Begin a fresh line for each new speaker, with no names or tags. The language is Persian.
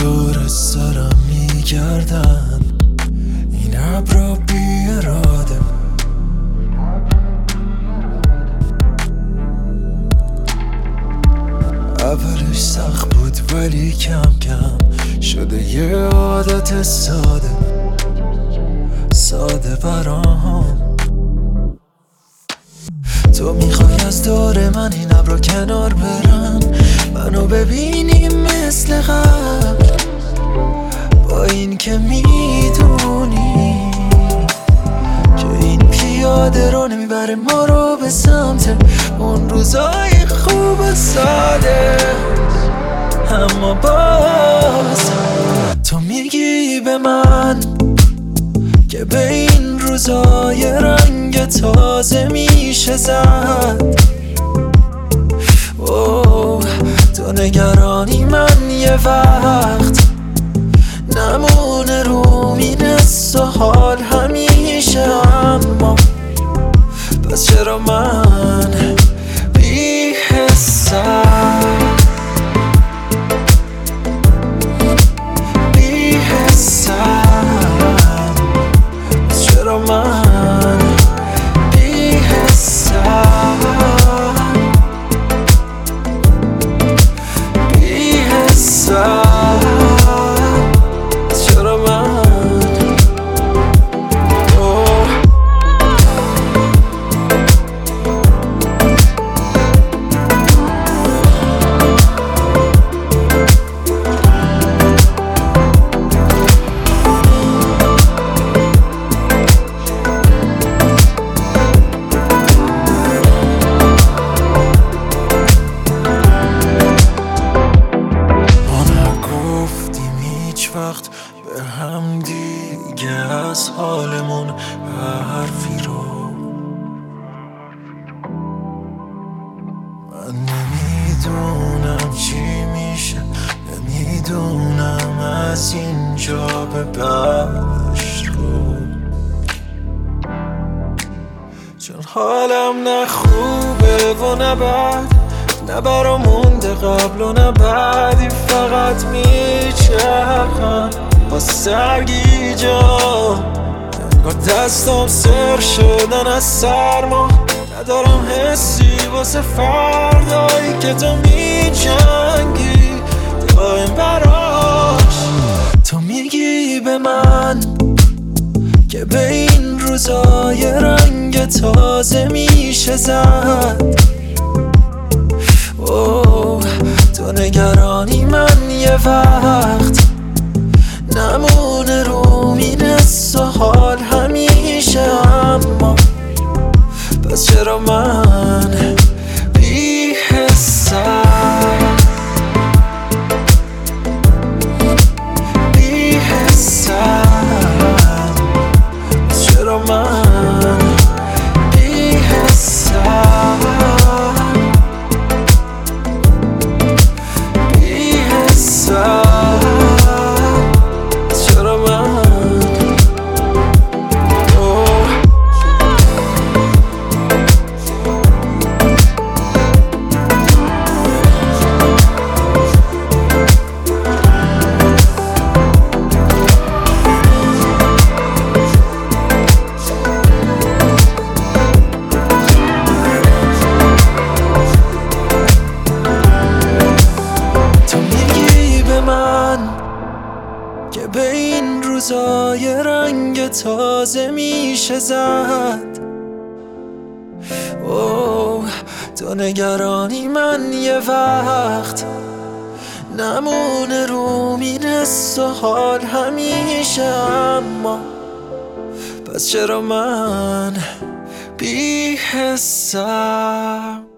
دور سرم میگردن این ابرا بی اراده. اولش سخت بود ولی کم کم شده یه عادت ساده برام. تو میخوای از دور من این ابرا کنار برن، منو ببینی مثل قبل، با این که میدونی که این پیاده رو نمیبره ما رو به سمت اون روزای خوب ساده. اما باز تو میگی به من که به این روزای رنگ تازه میشه زد. اوه تو نگرانی من یه وقت نمونه رو مینست و حال همیشه. اما پس چرا من بی حسم من بی حسم چرا من وقت به هم دیگه از حالمون حرفی رو من نمیدونم چی میشه، نمیدونم از اینجا به بعدش رو، چون حالم نه خوبه و نه بد، نه برا مونده قبل و نه بعدی، فقط میچرخم با سرگی جان. انگار دستم سر شدن از سرما، ندارم حسی واسه فردایی که تو میجنگی دائم براش. تو میگی به من که به این روزای رنگ تازه میشه زد. اوه تو نگرانی من یه وقت نمونه رو مینست و حال همیشه. اما پس چرا من بی حسم چرا من بی حسم چرا من که به این روزای رنگ تازه میشه زد. اوه تو نگرانی من یه وقت نمونه رو مینست و حال همیشه. اما پس چرا من بی حسم